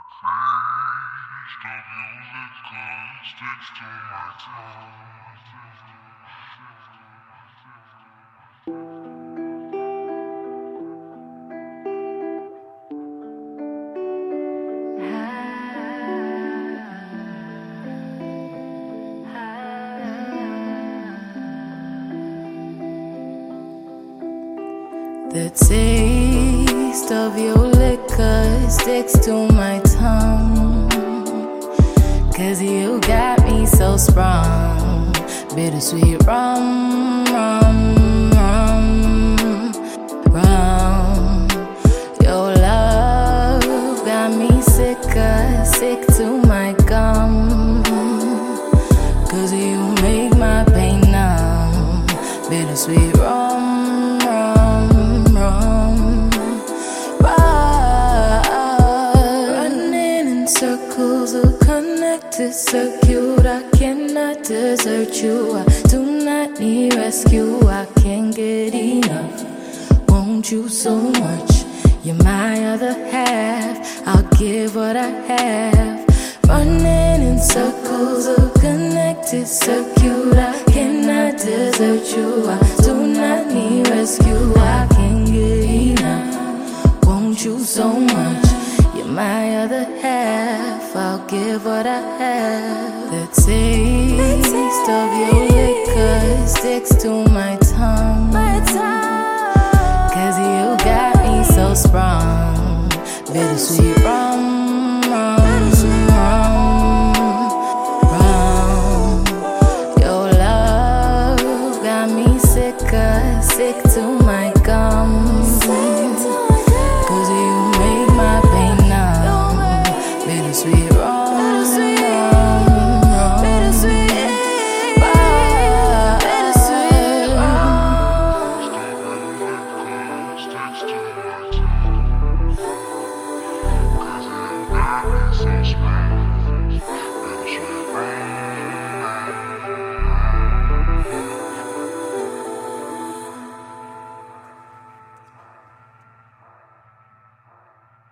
Taste of your liquor sticks to my tongue. The taste of your liquor sticks to my tongue, 'cause you got me so sprung. Bittersweet rum, rum, rum, rum. Your love got me sicker, sick to my gum, 'cause you make my pain numb. Bittersweet rum, rum, rum, rum. Running in circles of connected circuit, I cannot desert you. I do not need rescue, I can't get enough. Want you so much, you're my other half. I'll give what I have. Running in circles of connected circuit, I cannot desert you. I do not need rescue, I can't get enough. Want you so much, you're my other half. I'll give what I have. The taste of your liquor sticks to my tongue, 'cause you got me so sprung. Bittersweet rum, rum, rum, rum. Your love got me sicker, sick to my gums, 'cause you make my pain numb. Bittersweet rum, so small.